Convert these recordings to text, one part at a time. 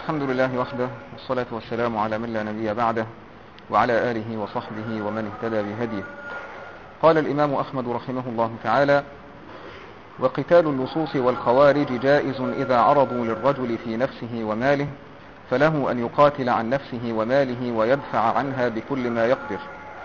الحمد لله وحده، والصلاة والسلام على من لا نبي بعده، وعلى آله وصحبه ومن اهتدى بهديه. قال الإمام أحمد رحمه الله تعالى: وقتال اللصوص والخوارج جائز إذا عرضوا للرجل في نفسه وماله، فله أن يقاتل عن نفسه وماله ويدفع عنها بكل ما يقدر،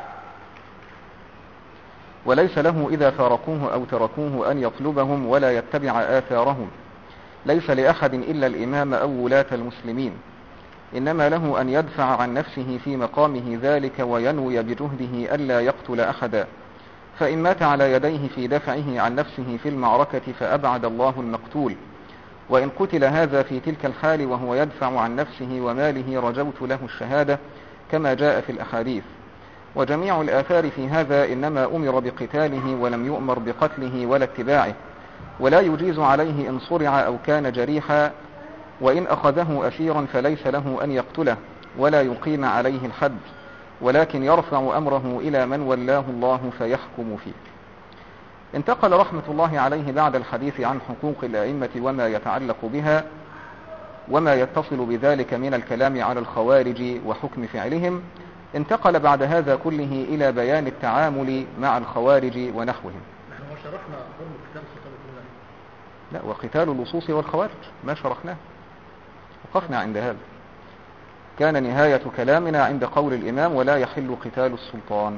وليس له إذا فارقوه أو تركوه أن يطلبهم ولا يتبع آثارهم. ليس لأحد إلا الإمام أو ولاة المسلمين، إنما له أن يدفع عن نفسه في مقامه ذلك وينوي بجهده ألا يقتل أحدا، فإن مات على يديه في دفعه عن نفسه في المعركة فأبعد الله المقتول، وإن قتل هذا في تلك الحال وهو يدفع عن نفسه وماله رجوت له الشهادة كما جاء في الأحاديث. وجميع الآثار في هذا إنما أمر بقتاله ولم يؤمر بقتله ولا اتباعه، ولا يجيز عليه إن صرع أو كان جريحا، وإن أخذه أسيرا فليس له أن يقتله ولا يقيم عليه الحد، ولكن يرفع أمره إلى من ولاه الله فيحكم فيه. انتقل رحمة الله عليه بعد الحديث عن حقوق الأئمة وما يتعلق بها وما يتصل بذلك من الكلام على الخوارج وحكم فعلهم، انتقل بعد هذا كله إلى بيان التعامل مع الخوارج ونحوهم. نحن شرحنا حرم قتال السلطان كلها. لا، وقتال اللصوص والخوارج ما شرحناه، وقفنا عند هذا. كان نهاية كلامنا عند قول الإمام: ولا يحل قتال السلطان.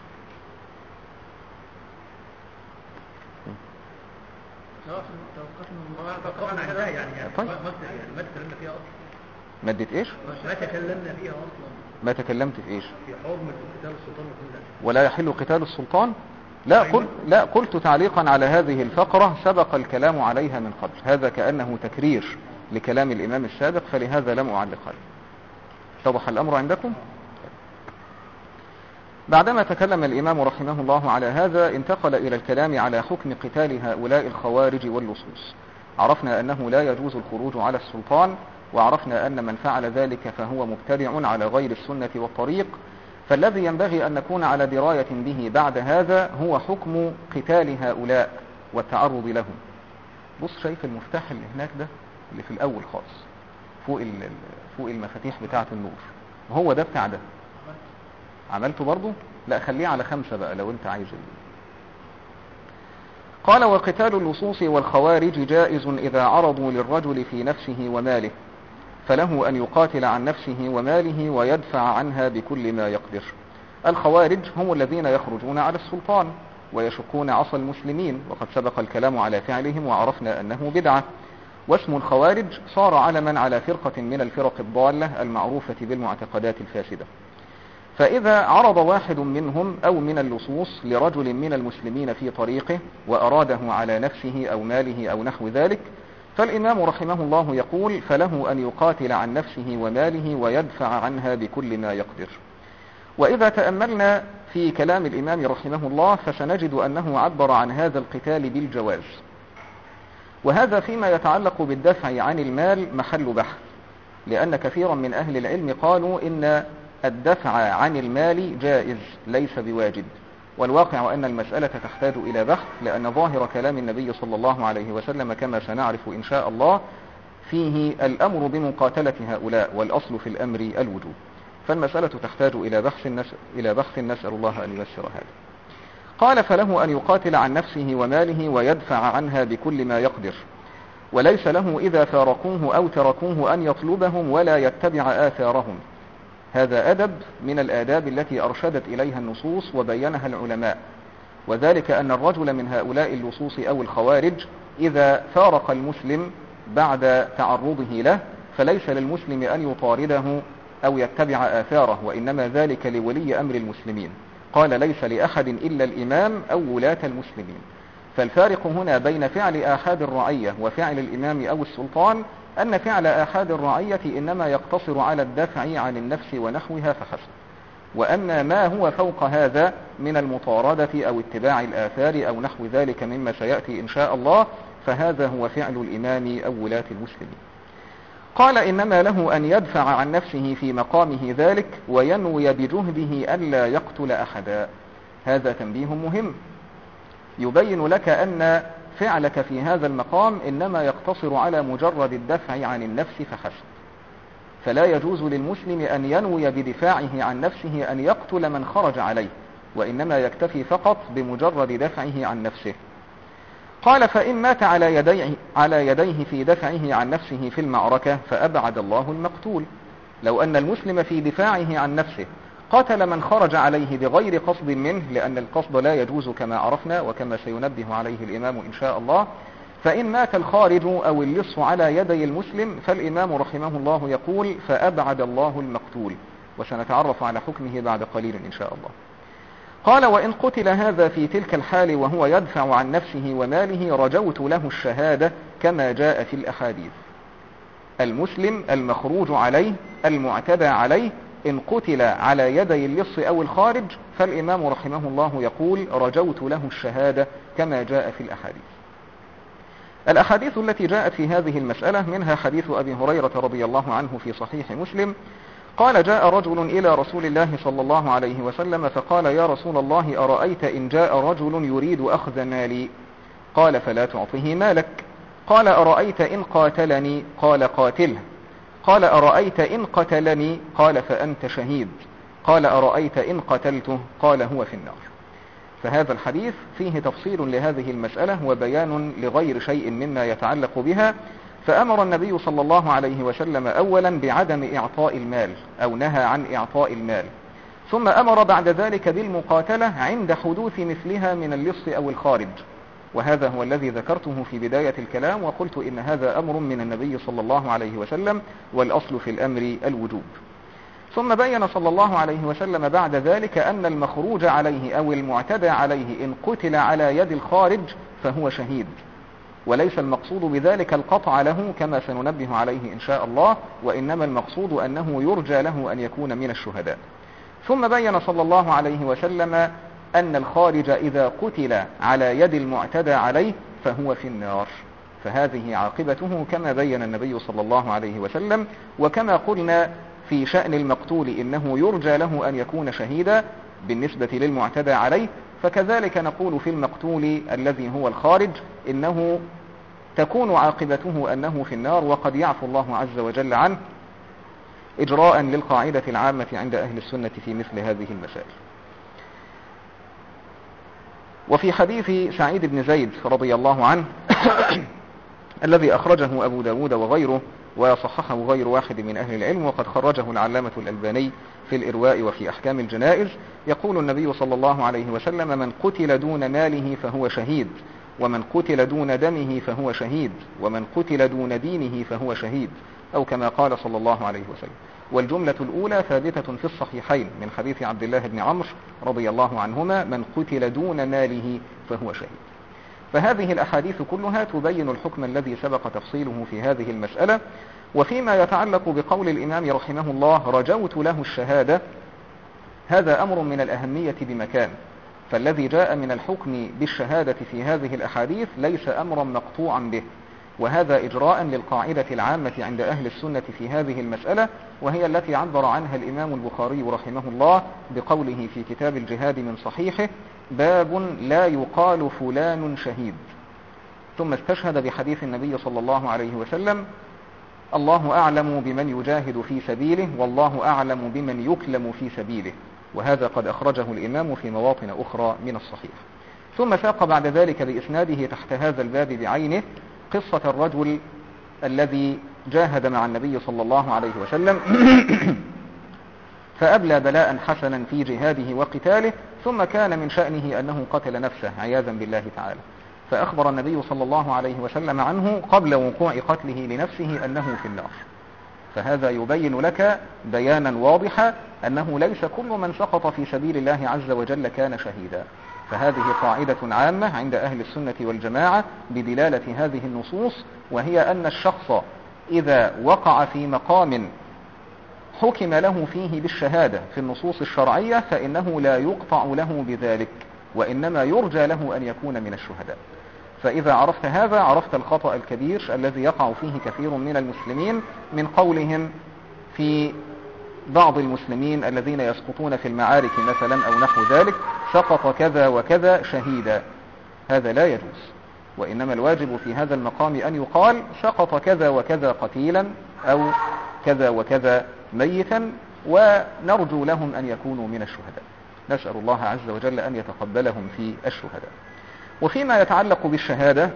توقفنا عندها يعني طيب. ما تكلمنا فيها أصلا. مادة إيش؟ ما تكلمنا فيها أصلا. ما تكلمت في إيش؟ في حرمة قتال السلطان كلها. ولا يحل قتال السلطان. لا قلت تعليقا على هذه الفقرة سبق الكلام عليها من قبل، هذا كأنه تكرير لكلام الإمام السابق، فلهذا لم أعلق عليه. اتضح الأمر عندكم؟ بعدما تكلم الإمام رحمه الله على هذا، انتقل إلى الكلام على حكم قتال هؤلاء الخوارج واللصوص. عرفنا أنه لا يجوز الخروج على السلطان، وعرفنا أن من فعل ذلك فهو مبتدع على غير السنة والطريق، فالذي ينبغي أن نكون على دراية به بعد هذا هو حكم قتال هؤلاء والتعرض لهم. بص، شايف المفتاح اللي هناك ده اللي في الأول خالص فوق المفاتيح بتاعة النور، وهو ده بتاع ده. عملته برضو؟ لا، خليه على 5 بقى لو انت عايز. قال: وقتال اللصوص والخوارج جائز إذا عرضوا للرجل في نفسه وماله، فله أن يقاتل عن نفسه وماله ويدفع عنها بكل ما يقدر. الخوارج هم الذين يخرجون على السلطان ويشقون عصا المسلمين، وقد سبق الكلام على فعلهم وعرفنا أنه بدعة، واسم الخوارج صار علما على فرقة من الفرق الضالة المعروفة بالمعتقدات الفاسدة. فإذا عرض واحد منهم أو من اللصوص لرجل من المسلمين في طريقه وأراده على نفسه أو ماله أو نحو ذلك، فالإمام رحمه الله يقول: فله أن يقاتل عن نفسه وماله ويدفع عنها بكل ما يقدر. وإذا تأملنا في كلام الإمام رحمه الله فسنجد أنه عبر عن هذا القتال بالجواز، وهذا فيما يتعلق بالدفع عن المال محل بحث، لأن كثيرا من أهل العلم قالوا إن الدفع عن المال جائز ليس بواجب، والواقع أن المسألة تحتاج إلى بحث، لأن ظاهر كلام النبي صلى الله عليه وسلم كما سنعرف إن شاء الله فيه الأمر بمقاتلة هؤلاء، والأصل في الأمر الوجوب، فالمسألة تحتاج إلى بحث نسأل الله أن ييسر هذا. قال: فله أن يقاتل عن نفسه وماله ويدفع عنها بكل ما يقدر، وليس له إذا فارقوه أو تركوه أن يطلبهم ولا يتبع آثارهم. هذا أدب من الآداب التي أرشدت إليها النصوص وبينها العلماء، وذلك أن الرجل من هؤلاء اللصوص أو الخوارج إذا فارق المسلم بعد تعرضه له فليس للمسلم أن يطارده أو يتبع آثاره، وإنما ذلك لولي أمر المسلمين. قال: ليس لأحد إلا الإمام أو ولاة المسلمين. فالفارق هنا بين فعل آحاد الرعية وفعل الإمام أو السلطان أن فعل آحاد الرعية إنما يقتصر على الدفع عن النفس ونحوها فحسب، وأما ما هو فوق هذا من المطاردة أو اتباع الآثار أو نحو ذلك مما سيأتي إن شاء الله فهذا هو فعل الإمام أو ولاة المسلمين. قال: إنما له أن يدفع عن نفسه في مقامه ذلك وينوي بجهده ألا يقتل أحدا. هذا تنبيه مهم يبين لك أن فعلك في هذا المقام إنما يقتصر على مجرد الدفع عن النفس فحسب، فلا يجوز للمسلم أن ينوي بدفاعه عن نفسه أن يقتل من خرج عليه، وإنما يكتفي فقط بمجرد دفعه عن نفسه. قال: فإن مات على يديه في دفعه عن نفسه في المعركة فأبعد الله المقتول. لو أن المسلم في دفاعه عن نفسه قتل من خرج عليه بغير قصد منه، لأن القصد لا يجوز كما عرفنا وكما سينبه عليه الإمام إن شاء الله، فإن مات الخارج أو اللص على يدي المسلم فالإمام رحمه الله يقول: فأبعد الله المقتول، وسنتعرف على حكمه بعد قليل إن شاء الله. قال: وإن قتل هذا في تلك الحال وهو يدفع عن نفسه وماله رجوت له الشهادة كما جاء في الأحاديث. المسلم المخروج عليه المعتدى عليه إن قتل على يدي اللص أو الخارج فالإمام رحمه الله يقول: رجوت له الشهادة كما جاء في الأحاديث. الأحاديث التي جاءت في هذه المسألة منها حديث أبي هريرة رضي الله عنه في صحيح مسلم قال: جاء رجل إلى رسول الله صلى الله عليه وسلم فقال: يا رسول الله، أرأيت إن جاء رجل يريد أخذ مالي؟ قال: فلا تعطه مالك. قال: أرأيت إن قاتلني؟ قال: قاتله. قال: أرأيت إن قتلني؟ قال: فأنت شهيد. قال: أرأيت إن قتلته؟ قال: هو في النار. فهذا الحديث فيه تفصيل لهذه المسألة وبيان لغير شيء مما يتعلق بها. فأمر النبي صلى الله عليه وسلم أولا بعدم إعطاء المال، أو نهى عن إعطاء المال، ثم أمر بعد ذلك بالمقاتلة عند حدوث مثلها من اللص أو الخارج، وهذا هو الذي ذكرته في بداية الكلام، وقلت إن هذا أمر من النبي صلى الله عليه وسلم، والأصل في الأمر الوجوب. ثم بين صلى الله عليه وسلم بعد ذلك أن المخروج عليه أو المعتدى عليه إن قتل على يد الخارج فهو شهيد، وليس المقصود بذلك القطع له كما سننبه عليه إن شاء الله، وإنما المقصود أنه يرجى له أن يكون من الشهداء. ثم بين صلى الله عليه وسلم أن الخارج إذا قتل على يد المعتدى عليه فهو في النار، فهذه عاقبته كما بين النبي صلى الله عليه وسلم. وكما قلنا في شأن المقتول إنه يرجى له أن يكون شهيدا بالنسبة للمعتدى عليه، فكذلك نقول في المقتول الذي هو الخارج إنه تكون عاقبته أنه في النار، وقد يعفو الله عز وجل عنه إجراء للقاعدة العامة عند أهل السنة في مثل هذه المسائل. وفي حديث سعيد بن زيد رضي الله عنه الذي أخرجه أبو داود وغيره وصححه غير واحد من أهل العلم، وقد خرجه العلامة الألباني في الإرواء وفي أحكام الجنائز، يقول النبي صلى الله عليه وسلم: من قتل دون ماله فهو شهيد، ومن قتل دون دمه فهو شهيد، ومن قتل دون دينه فهو شهيد، أو كما قال صلى الله عليه وسلم. والجملة الأولى ثابتة في الصحيحين من حديث عبد الله بن عمرو رضي الله عنهما: من قتل دون ماله فهو شهيد. فهذه الأحاديث كلها تبين الحكم الذي سبق تفصيله في هذه المسألة. وفيما يتعلق بقول الإمام رحمه الله: رجوت له الشهادة، هذا أمر من الأهمية بمكان، فالذي جاء من الحكم بالشهادة في هذه الأحاديث ليس أمرا مقطوعا به، وهذا إجراء للقاعدة العامة عند أهل السنة في هذه المسألة، وهي التي عبر عنها الإمام البخاري رحمه الله بقوله في كتاب الجهاد من صحيحه: باب لا يقال فلان شهيد. ثم استشهد بحديث النبي صلى الله عليه وسلم: الله أعلم بمن يجاهد في سبيله، والله أعلم بمن يكلم في سبيله، وهذا قد أخرجه الإمام في مواطن أخرى من الصحيح. ثم ساق بعد ذلك بإسناده تحت هذا الباب بعينه قصة الرجل الذي جاهد مع النبي صلى الله عليه وسلم فأبلى بلاء حسنا في جهاده وقتاله، ثم كان من شأنه أنه قتل نفسه عياذا بالله تعالى، فأخبر النبي صلى الله عليه وسلم عنه قبل وقوع قتله لنفسه أنه في النار. فهذا يبين لك بيانا واضحا أنه ليس كل من سقط في سبيل الله عز وجل كان شهيدا، فهذه قاعدة عامة عند أهل السنة والجماعة بدلالة هذه النصوص، وهي أن الشخص إذا وقع في مقام حكم له فيه بالشهادة في النصوص الشرعية فإنه لا يقطع له بذلك، وإنما يرجى له أن يكون من الشهداء. فإذا عرفت هذا عرفت الخطأ الكبير الذي يقع فيه كثير من المسلمين من قولهم في بعض المسلمين الذين يسقطون في المعارك مثلا أو نحو ذلك: سقط كذا وكذا شهيدا. هذا لا يجوز، وإنما الواجب في هذا المقام أن يقال: سقط كذا وكذا قتيلا أو كذا وكذا ميتا، ونرجو لهم أن يكونوا من الشهداء. نسأل الله عز وجل أن يتقبلهم في الشهداء. وفيما يتعلق بالشهادة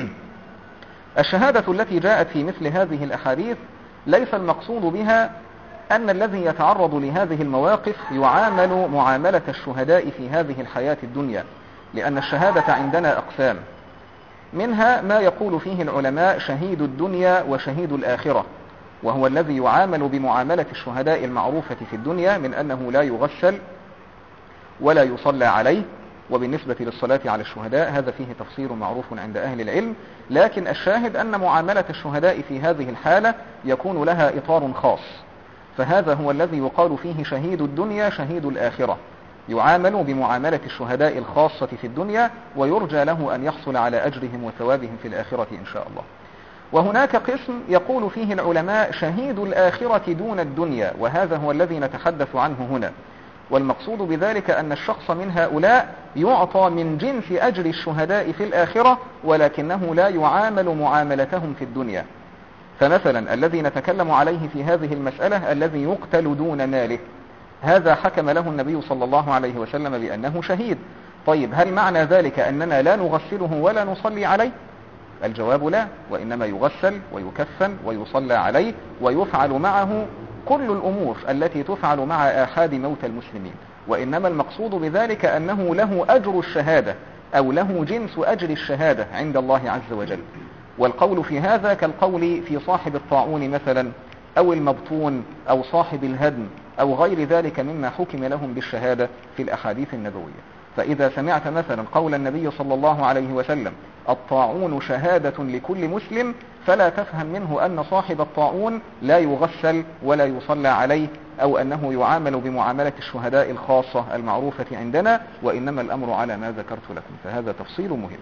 الشهادة التي جاءت في مثل هذه الأحاديث ليس المقصود بها أن الذي يتعرض لهذه المواقف يعامل معاملة الشهداء في هذه الحياة الدنيا، لأن الشهادة عندنا أقسام، منها ما يقول فيه العلماء شهيد الدنيا وشهيد الآخرة، وهو الذي يعامل بمعاملة الشهداء المعروفة في الدنيا من أنه لا يغسل ولا يصلى عليه. وبالنسبة للصلاة على الشهداء هذا فيه تفصيل معروف عند أهل العلم، لكن الشاهد أن معاملة الشهداء في هذه الحالة يكون لها إطار خاص، فهذا هو الذي يقال فيه شهيد الدنيا شهيد الآخرة، يعامل بمعاملة الشهداء الخاصة في الدنيا ويرجى له أن يحصل على أجرهم وثوابهم في الآخرة إن شاء الله. وهناك قسم يقول فيه العلماء شهيد الآخرة دون الدنيا، وهذا هو الذي نتحدث عنه هنا، والمقصود بذلك أن الشخص من هؤلاء يعطى من جنس أجر الشهداء في الآخرة، ولكنه لا يعامل معاملتهم في الدنيا. فمثلا الذي نتكلم عليه في هذه المسألة الذي يقتل دون ماله، هذا حكم له النبي صلى الله عليه وسلم بأنه شهيد. طيب هل معنى ذلك أننا لا نغسله ولا نصلي عليه؟ الجواب لا، وإنما يغسل ويكفن ويصلى عليه ويفعل معه كل الأمور التي تفعل مع آحاد موتى المسلمين، وإنما المقصود بذلك أنه له أجر الشهادة أو له جنس أجر الشهادة عند الله عز وجل. والقول في هذا كالقول في صاحب الطاعون مثلا أو المبطون أو صاحب الهدم أو غير ذلك مما حكم لهم بالشهادة في الأحاديث النبوية. فإذا سمعت مثلا قول النبي صلى الله عليه وسلم الطاعون شهادة لكل مسلم، فلا تفهم منه أن صاحب الطاعون لا يغسل ولا يصلى عليه، أو أنه يعامل بمعاملة الشهداء الخاصة المعروفة عندنا، وإنما الأمر على ما ذكرت لكم، فهذا تفصيل مهم.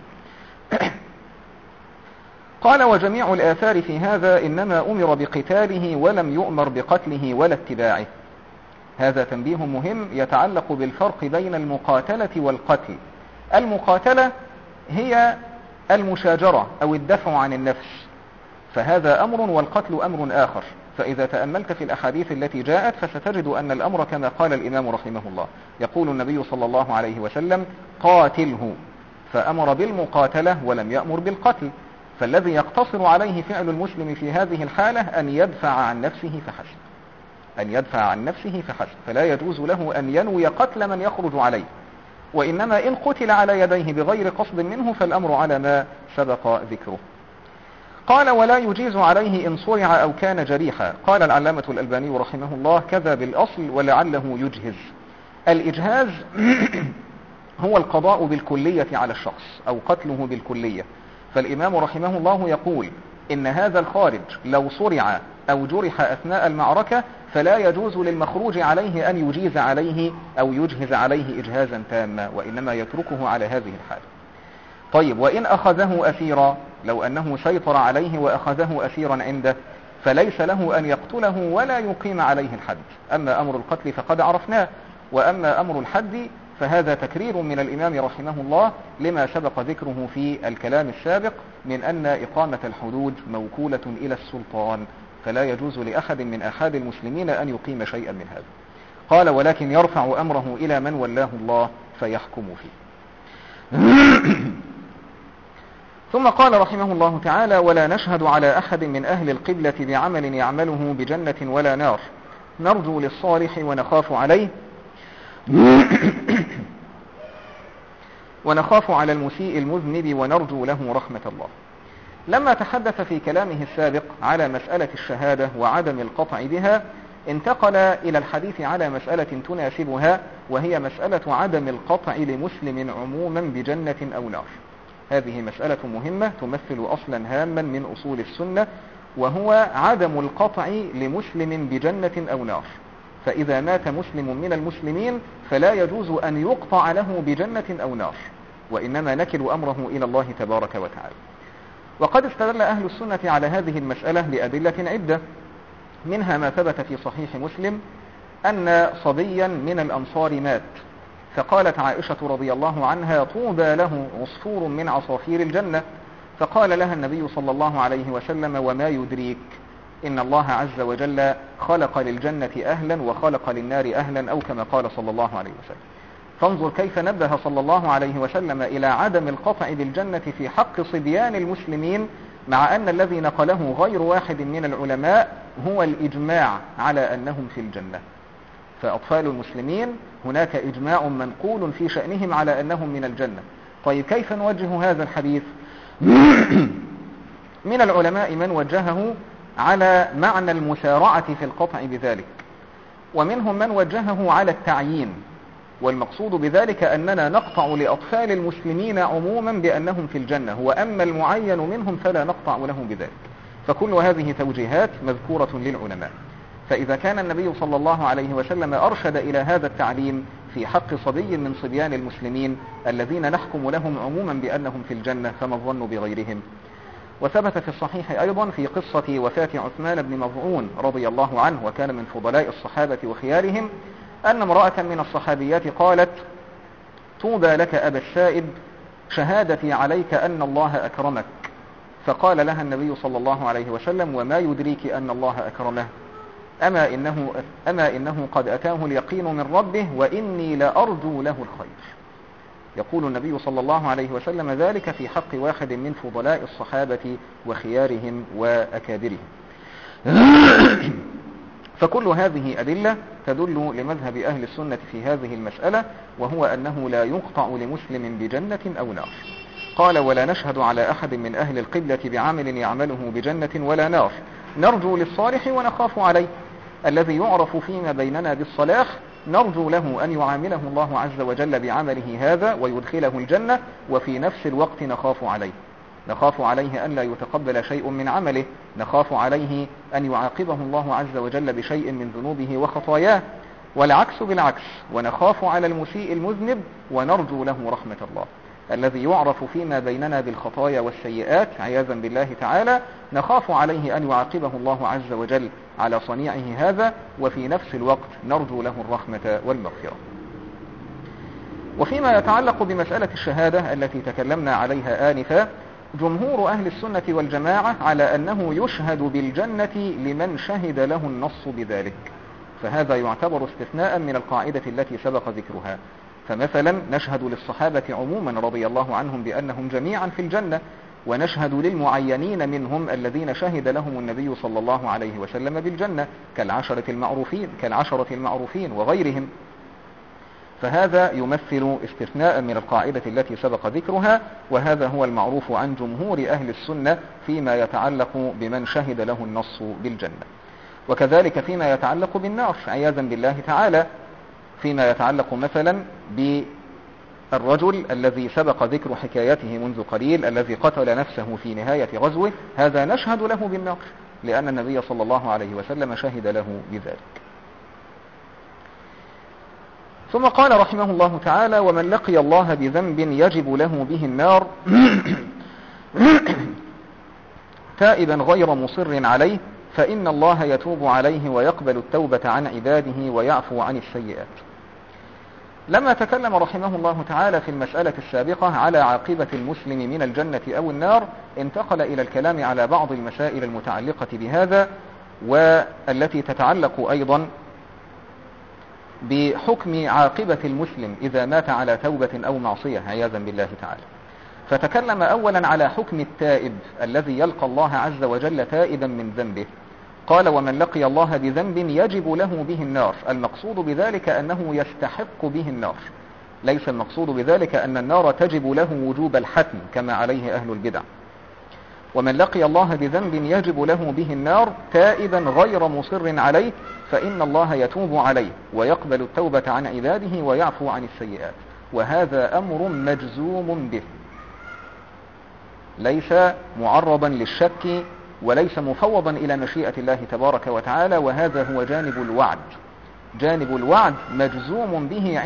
قال وجميع الآثار في هذا إنما أمر بقتاله ولم يؤمر بقتله ولا اتباعه. هذا تنبيه مهم يتعلق بالفرق بين المقاتلة والقتل. المقاتلة هي المشاجرة أو الدفع عن النفس، فهذا أمر، والقتل أمر آخر. فإذا تأملت في الأحاديث التي جاءت فستجد أن الأمر كما قال الإمام رحمه الله، يقول النبي صلى الله عليه وسلم قاتله، فأمر بالمقاتلة ولم يأمر بالقتل. فالذي يقتصر عليه فعل المسلم في هذه الحالة أن يدفع عن نفسه فحسب، أن يدفع عن نفسه فحسب، فلا يجوز له أن ينوي قتل من يخرج عليه، وإنما إن قتل على يديه بغير قصد منه فالأمر على ما سبق ذكره. قال ولا يجيز عليه إن صرع أو كان جريحا. قال العلامة الألباني رحمه الله كذا بالأصل ولعله يجهز. الإجهاز هو القضاء بالكلية على الشخص أو قتله بالكلية. فالإمام رحمه الله يقول إن هذا الخارج لو صرع أو جرح أثناء المعركة فلا يجوز للمخروج عليه أن يجيز عليه أو يجهز عليه إجهازا تاما، وإنما يتركه على هذه الحال. طيب وإن أخذه أسيرا، لو أنه سيطر عليه وأخذه أسيرا عنده فليس له أن يقتله ولا يقيم عليه الحد. أما أمر القتل فقد عرفناه، وأما أمر الحد فهذا تكرير من الإمام رحمه الله لما سبق ذكره في الكلام السابق من أن إقامة الحدود موكولة إلى السلطان، فلا يجوز لأحد من أحد المسلمين أن يقيم شيئا من هذا. قال ولكن يرفع أمره إلى من ولاه الله فيحكم فيه. ثم قال رحمه الله تعالى ولا نشهد على أحد من أهل القبلة بعمل يعمله بجنة ولا نار، نرجو للصالح ونخاف عليه ونخاف على المسيء المذنب ونرجو له رحمة الله. لما تحدث في كلامه السابق على مسألة الشهادة وعدم القطع بها، انتقل إلى الحديث على مسألة تناسبها، وهي مسألة عدم القطع لمسلم عموما بجنة أو نار. هذه مسألة مهمة تمثل أصلا هاما من أصول السنة، وهو عدم القطع لمسلم بجنة أو نار. فإذا مات مسلم من المسلمين فلا يجوز أن يقطع له بجنة أو نار، وإنما نكل أمره إلى الله تبارك وتعالى. وقد استدل أهل السنة على هذه المسألة لأدلة عدة، منها ما ثبت في صحيح مسلم أن صبيا من الأنصار مات، فقالت عائشة رضي الله عنها طوبى له عصفور من عصافير الجنة، فقال لها النبي صلى الله عليه وسلم وما يدريك إن الله عز وجل خلق للجنة أهلا وخلق للنار أهلا، أو كما قال صلى الله عليه وسلم. فانظر كيف نبه صلى الله عليه وسلم إلى عدم القطع بالجنة في حق صبيان المسلمين، مع أن الذي نقله غير واحد من العلماء هو الإجماع على أنهم في الجنة. فأطفال المسلمين هناك إجماع منقول في شأنهم على أنهم من الجنة. طيب كيف نوجه هذا الحديث؟ من العلماء من وجهه على معنى المسارعة في القطع بذلك، ومنهم من وجهه على التعيين، والمقصود بذلك أننا نقطع لأطفال المسلمين عموما بأنهم في الجنة، وأما المعين منهم فلا نقطع لهم بذلك. فكل هذه توجيهات مذكورة للعلماء. فإذا كان النبي صلى الله عليه وسلم أرشد إلى هذا التعليم في حق صبي من صبيان المسلمين الذين نحكم لهم عموما بأنهم في الجنة، فما الظن بغيرهم؟ وثبت في الصحيح أيضا في قصة وفاة عثمان بن مظعون رضي الله عنه، وكان من فضلاء الصحابة وخيارهم، أن امرأة من الصحابيات قالت: طوبى لك أبا السائب، شهادتي عليك أن الله أكرمك. فقال لها النبي صلى الله عليه وسلم: وما يدريك أن الله أكرمه؟ أما إنه قد أتاه اليقين من ربه وإني لأرجو له الخير. يقول النبي صلى الله عليه وسلم ذلك في حق واحد من فضلاء الصحابة وخيارهم وأكابرهم. فكل هذه أدلة تدل لمذهب أهل السنة في هذه المسألة، وهو أنه لا يقطع لمسلم بجنة أو نار. قال: ولا نشهد على أحد من أهل القبلة بعمل يعمله بجنة ولا نار، نرجو للصالح ونخاف عليه. الذي يعرف فيما بيننا بالصلاح نرجو له أن يعامله الله عز وجل بعمله هذا ويدخله الجنة، وفي نفس الوقت نخاف عليه أن لا يتقبل شيء من عمله، نخاف عليه أن يعاقبه الله عز وجل بشيء من ذنوبه وخطاياه، والعكس بالعكس، ونخاف على المسيء المذنب ونرجو له رحمة الله. الذي يعرف فيما بيننا بالخطايا والسيئات عياذا بالله تعالى نخاف عليه أن يعاقبه الله عز وجل على صنيعه هذا، وفي نفس الوقت نرجو له الرحمة والمغفرة. وفيما يتعلق بمسألة الشهادة التي تكلمنا عليها آنفا، جمهور أهل السنة والجماعة على أنه يشهد بالجنة لمن شهد له النص بذلك، فهذا يعتبر استثناء من القاعدة التي سبق ذكرها. فمثلا نشهد للصحابة عموما رضي الله عنهم بأنهم جميعا في الجنة، ونشهد للمعينين منهم الذين شهد لهم النبي صلى الله عليه وسلم بالجنة كالعشرة المعروفين وغيرهم. فهذا يمثل استثناء من القاعدة التي سبق ذكرها، وهذا هو المعروف عن جمهور أهل السنة فيما يتعلق بمن شهد له النص بالجنة. وكذلك فيما يتعلق بالنار عياذا بالله تعالى، فيما يتعلق مثلا بالرجل الذي سبق ذكر حكايته منذ قليل الذي قتل نفسه في نهاية غزوه، هذا نشهد له بالنار لأن النبي صلى الله عليه وسلم شهد له بذلك. ثم قال رحمه الله تعالى: ومن لقي الله بذنب يجب له به النار تائبا غير مصر عليه فإن الله يتوب عليه ويقبل التوبة عن عباده ويعفو عن السيئات. لما تكلم رحمه الله تعالى في المسألة السابقة على عاقبة المسلم من الجنة أو النار، انتقل إلى الكلام على بعض المسائل المتعلقة بهذا، والتي تتعلق أيضا بحكم عاقبة المسلم إذا مات على توبة أو معصية عياذا بالله تعالى. فتكلم أولا على حكم التائب الذي يلقى الله عز وجل تائبا من ذنبه. قال: ومن لقي الله بذنب يجب له به النار. المقصود بذلك أنه يستحق به النار، ليس المقصود بذلك أن النار تجب له وجوب الحتم كما عليه أهل البدع. ومن لقي الله بذنب يجب له به النار تائبا غير مصر عليه فإن الله يتوب عليه ويقبل التوبة عن عباده ويعفو عن السيئات. وهذا أمر مجزوم به، ليس معرضا للشك وليس مفوضا إلى مشيئة الله تبارك وتعالى، وهذا هو جانب الوعد مجزوم به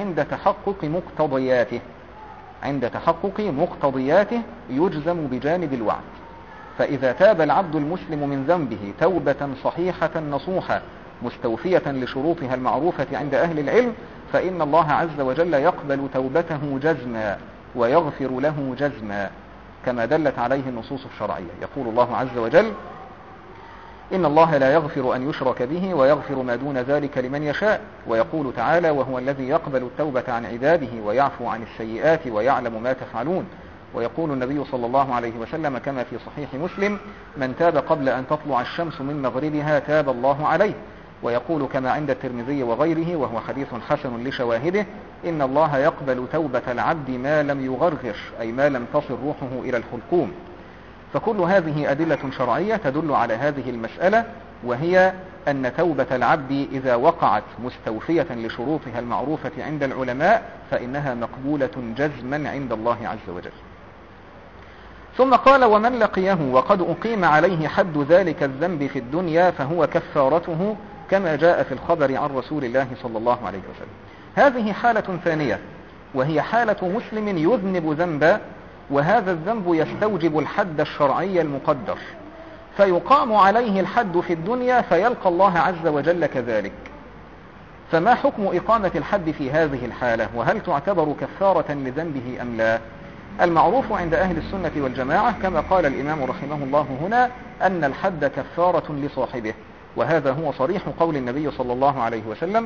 عند تحقق مقتضياته يجزم بجانب الوعد. فإذا تاب العبد المسلم من ذنبه توبة صحيحة نصوحة مستوفية لشروطها المعروفة عند أهل العلم، فإن الله عز وجل يقبل توبته جزما ويغفر له جزما كما دلت عليه النصوص الشرعية. يقول الله عز وجل: إن الله لا يغفر أن يشرك به ويغفر ما دون ذلك لمن يشاء. ويقول تعالى: وهو الذي يقبل التوبة عن عباده ويعفو عن السيئات ويعلم ما تفعلون. ويقول النبي صلى الله عليه وسلم كما في صحيح مسلم: من تاب قبل أن تطلع الشمس من مغربها تاب الله عليه. ويقول كما عند الترمذي وغيره وهو حديث حسن لشواهده: إن الله يقبل توبة العبد ما لم يغرغر، أي ما لم تصل روحه إلى الحلقوم. فكل هذه أدلة شرعية تدل على هذه المسألة، وهي أن توبة العبد إذا وقعت مستوفية لشروطها المعروفة عند العلماء فإنها مقبولة جزما عند الله عز وجل. ثم قال: ومن لقيه وقد أقيم عليه حد ذلك الذنب في الدنيا فهو كفارته، كما جاء في الخبر عن رسول الله صلى الله عليه وسلم. هذه حالة ثانية، وهي حالة مسلم يذنب ذنبا، وهذا الذنب يستوجب الحد الشرعي المقدر، فيقام عليه الحد في الدنيا فيلقى الله عز وجل كذلك. فما حكم إقامة الحد في هذه الحالة؟ وهل تعتبر كفارة لذنبه أم لا؟ المعروف عند أهل السنة والجماعة كما قال الإمام رحمه الله هنا أن الحد كفارة لصاحبه، وهذا هو صريح قول النبي صلى الله عليه وسلم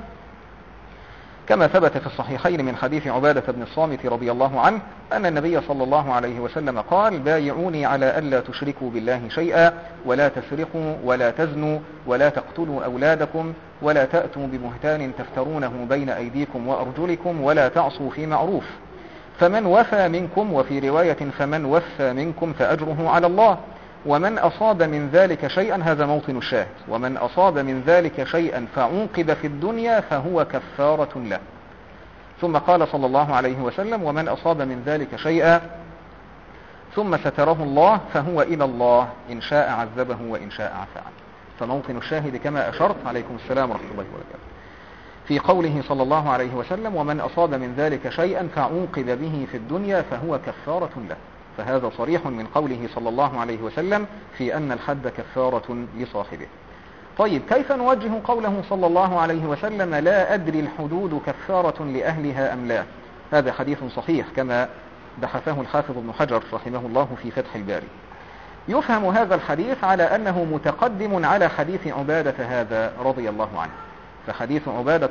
كما ثبت في الصحيحين من حديث عبادة بن الصامت رضي الله عنه أن النبي صلى الله عليه وسلم قال: بايعوني على ألا تشركوا بالله شيئا، ولا تسرقوا، ولا تزنوا، ولا تقتلوا أولادكم، ولا تأتوا ببهتان تفترونه بين أيديكم وأرجلكم، ولا تعصوا في معروف. فمن وفى منكم، وفي رواية فمن وفى منكم فأجره على الله، ومن أصاب من ذلك شيئا، هذا موطن الشاهد، ومن أصاب من ذلك شيئا فعوقب في الدنيا فهو كفارة له. ثم قال صلى الله عليه وسلم: ومن أصاب من ذلك شيئا ثم ستره الله فهو إلى الله، إن شاء عذبه وإن شاء عفى عنه. فموطن الشاهد كما أشرت، عليكم السلام ورحمة الله وبركاته، في قوله صلى الله عليه وسلم: ومن أصاب من ذلك شيئا فعوقب به في الدنيا فهو كفارة له. فهذا صريح من قوله صلى الله عليه وسلم في أن الحد كفارة لصاحبه. طيب، كيف نوجه قوله صلى الله عليه وسلم: لا أدري الحدود كفارة لأهلها أم لا؟ هذا حديث صحيح كما بحثه الحافظ ابن حجر رحمه الله في فتح الباري. يفهم هذا الحديث على أنه متقدم على حديث عبادة هذا رضي الله عنه، فحديث عبادة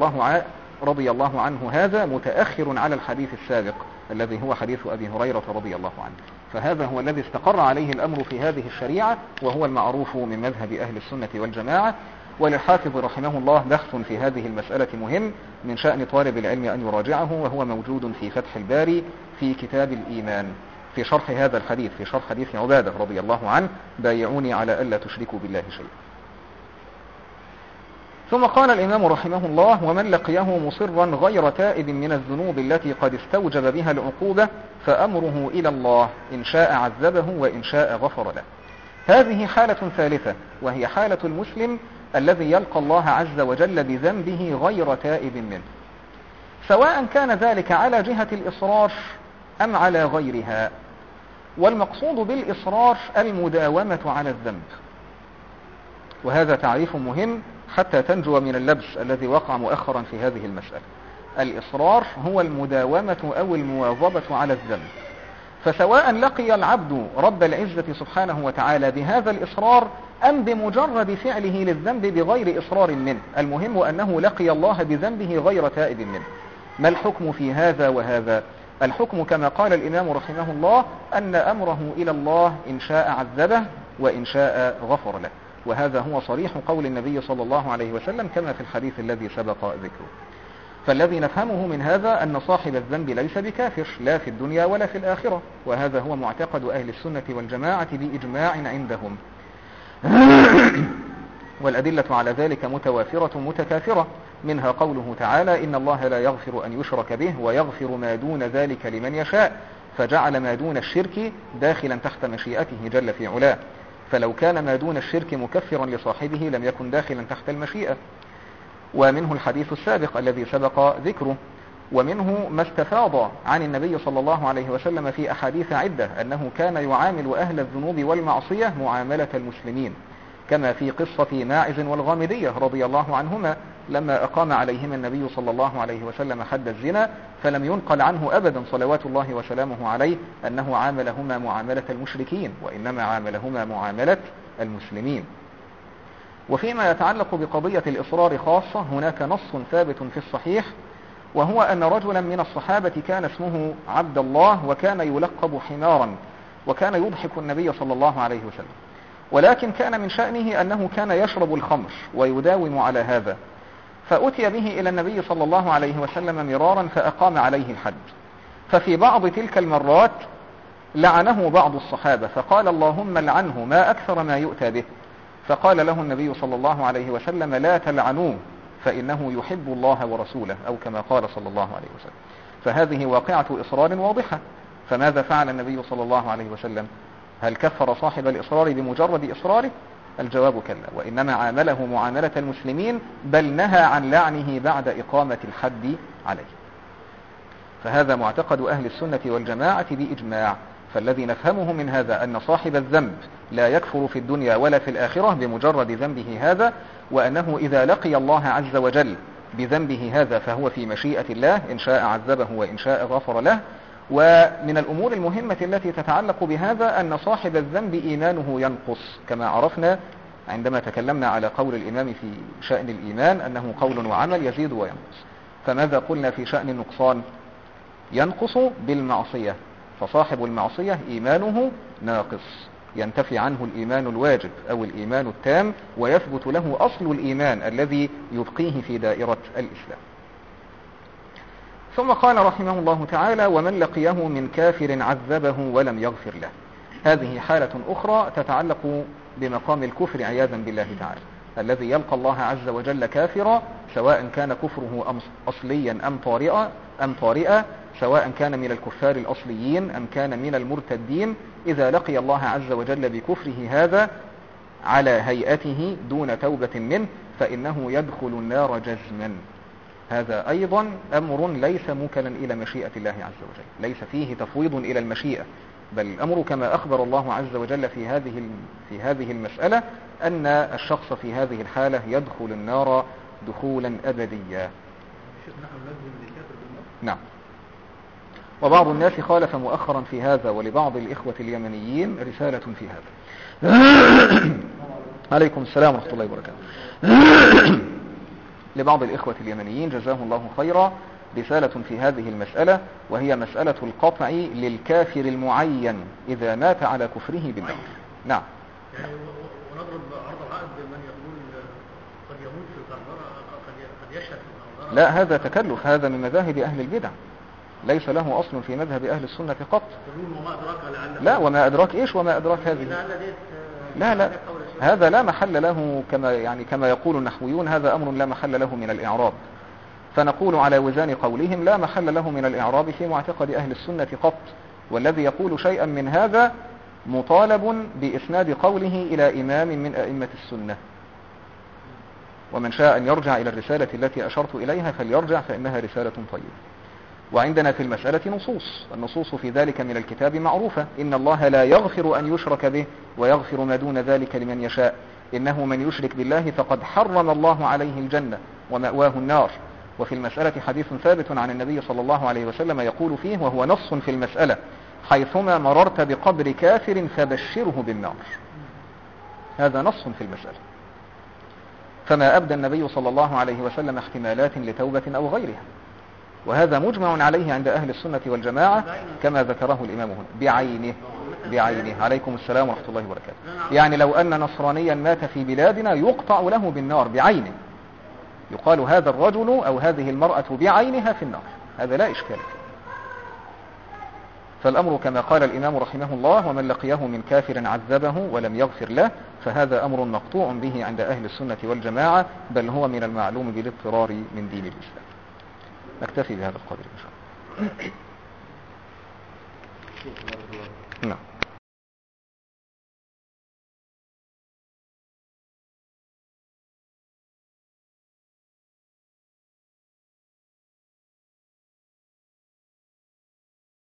رضي الله عنه هذا متأخر على الحديث السابق الذي هو حديث أبي هريرة رضي الله عنه. فهذا هو الذي استقر عليه الأمر في هذه الشريعة، وهو المعروف من مذهب أهل السنة والجماعة. وللحافظ رحمه الله بحث في هذه المسألة مهم، من شأن طالب العلم أن يراجعه، وهو موجود في فتح الباري في كتاب الإيمان في شرح هذا الحديث، في شرح حديث عبادة رضي الله عنه: بايعوني على ألا تشركوا بالله شيئا. ثم قال الإمام رحمه الله: ومن لقيه مصرا غير تائب من الذنوب التي قد استوجب بها العقوبة فأمره إلى الله، إن شاء عذبه وإن شاء غفر له. هذه حالة ثالثة، وهي حالة المسلم الذي يلقى الله عز وجل بذنبه غير تائب منه، سواء كان ذلك على جهة الإصرار أم على غيرها. والمقصود بالإصرار المداومة على الذنب، وهذا تعريف مهم حتى تنجو من اللبس الذي وقع مؤخرا في هذه المسألة. الإصرار هو المداومة أو المواظبة على الذنب، فسواء لقي العبد رب العزة سبحانه وتعالى بهذا الإصرار أم بمجرد فعله للذنب بغير إصرار منه، المهم أنه لقي الله بذنبه غير تائب منه. ما الحكم في هذا وهذا؟ الحكم كما قال الإمام رحمه الله أن أمره إلى الله، إن شاء عذبه وإن شاء غفر له. وهذا هو صريح قول النبي صلى الله عليه وسلم كما في الحديث الذي سبق ذكره. فالذي نفهمه من هذا أن صاحب الذنب ليس بكافر لا في الدنيا ولا في الآخرة، وهذا هو معتقد أهل السنة والجماعة بإجماع عندهم. والأدلة على ذلك متوافرة متكاثرة، منها قوله تعالى: إن الله لا يغفر أن يشرك به ويغفر ما دون ذلك لمن يشاء، فجعل ما دون الشرك داخلا تحت مشيئته جل في علاه، فلو كان ما دون الشرك مكفرا لصاحبه لم يكن داخلا تحت المشيئة. ومنه الحديث السابق الذي سبق ذكره، ومنه ما استفاض عن النبي صلى الله عليه وسلم في أحاديث عدة أنه كان يعامل أهل الذنوب والمعصية معاملة المسلمين، كما في قصة ماعز والغامدية رضي الله عنهما لما أقام عليهما النبي صلى الله عليه وسلم حد الزنا، فلم ينقل عنه أبدا صلوات الله وسلامه عليه أنه عاملهما معاملة المشركين، وإنما عاملهما معاملة المسلمين. وفيما يتعلق بقضية الإصرار خاصة هناك نص ثابت في الصحيح، وهو أن رجلا من الصحابة كان اسمه عبد الله وكان يلقب حمارا، وكان يضحك النبي صلى الله عليه وسلم، ولكن كان من شأنه أنه كان يشرب الخمر ويداوم على هذا، فأتي به إلى النبي صلى الله عليه وسلم مرارا فأقام عليه الحد. ففي بعض تلك المرات لعنه بعض الصحابة فقال اللهم لعنه ما أكثر ما يؤتى به، فقال له النبي صلى الله عليه وسلم لا تلعنوه فإنه يحب الله ورسوله، أو كما قال صلى الله عليه وسلم. فهذه واقعة إصرار واضحة. فماذا فعل النبي صلى الله عليه وسلم؟ هل كفر صاحب الإصرار بمجرد إصراره؟ الجواب كلا، وإنما عامله معاملة المسلمين، بل نهى عن لعنه بعد إقامة الحد عليه. فهذا معتقد أهل السنة والجماعة بإجماع. فالذي نفهمه من هذا أن صاحب الذنب لا يكفر في الدنيا ولا في الآخرة بمجرد ذنبه هذا، وأنه إذا لقي الله عز وجل بذنبه هذا فهو في مشيئة الله، إن شاء عذبه وإن شاء غفر له. ومن الأمور المهمة التي تتعلق بهذا أن صاحب الذنب إيمانه ينقص، كما عرفنا عندما تكلمنا على قول الإمام في شأن الإيمان أنه قول وعمل يزيد وينقص. فماذا قلنا في شأن النقصان؟ ينقص بالمعصية، فصاحب المعصية إيمانه ناقص، ينتفي عنه الإيمان الواجب أو الإيمان التام، ويثبت له أصل الإيمان الذي يبقيه في دائرة الإسلام. ثم قال رحمه الله تعالى ومن لقيه من كافر عذبه ولم يغفر له. هذه حالة أخرى تتعلق بمقام الكفر عياذا بالله تعالى، الذي يلقى الله عز وجل كافرا، سواء كان كفره أصليا أم طارئا، سواء كان من الكفار الأصليين أم كان من المرتدين. إذا لقي الله عز وجل بكفره هذا على هيئته دون توبة منه فإنه يدخل النار جزما. هذا أيضا أمر ليس موكلا إلى مشيئة الله عز وجل، ليس فيه تفويض إلى المشيئة، بل الأمر كما أخبر الله عز وجل في هذه المسألة أن الشخص في هذه الحالة يدخل النار دخولا أبديا. نعم. وبعض الناس خالف مؤخرا في هذا، ولبعض الإخوة اليمنيين رسالة في هذا. عليكم السلام ورحمة الله وبركاته. لبعض الإخوة اليمنيين جزاهم الله خيرا رسالة في هذه المسألة، وهي مسألة القطع للكافر المعين إذا مات على كفره بالنار. نعم. يعني ونضرب عرض العقد من يقول قد يموت في القنبرة، قد يشهد في القنبرة. لا، هذا تكلف، هذا من مذاهب أهل البدع، ليس له أصل في مذهب أهل السنة قط. لا، وما أدراك إيش وما أدراك هذه. لا هذا لا محل له، كما يقول النحويون، هذا أمر لا محل له من الإعراب. فنقول على وزان قولهم لا محل له من الإعراب في معتقد أهل السنة قط، والذي يقول شيئا من هذا مطالب بإسناد قوله إلى إمام من أئمة السنة. ومن شاء أن يرجع إلى الرسالة التي أشرت إليها فليرجع، فإنها رسالة طيبة. وعندنا في المسألة نصوص، والنصوص في ذلك من الكتاب معروفة: إن الله لا يغفر أن يشرك به ويغفر ما دون ذلك لمن يشاء، إنه من يشرك بالله فقد حرم الله عليه الجنة ومأواه النار. وفي المسألة حديث ثابت عن النبي صلى الله عليه وسلم يقول فيه، وهو نص في المسألة: حيثما مررت بقبر كافر فبشره بالنار. هذا نص في المسألة. فما أبدى النبي صلى الله عليه وسلم احتمالات لتوبة أو غيرها، وهذا مجمع عليه عند أهل السنة والجماعة كما ذكره الإمام هنا بعينه. عليكم السلام ورحمة الله وبركاته. يعني لو أن نصرانيا مات في بلادنا يقطع له بالنار بعينه، يقال هذا الرجل أو هذه المرأة بعينها في النار، هذا لا إشكال. فالأمر كما قال الإمام رحمه الله: ومن لقيه من كافر عذبه ولم يغفر له، فهذا أمر مقطوع به عند أهل السنة والجماعة، بل هو من المعلوم بالاضطرار من دين الإسلام. نكتفي بهذا القدر إن شاء الله. نعم.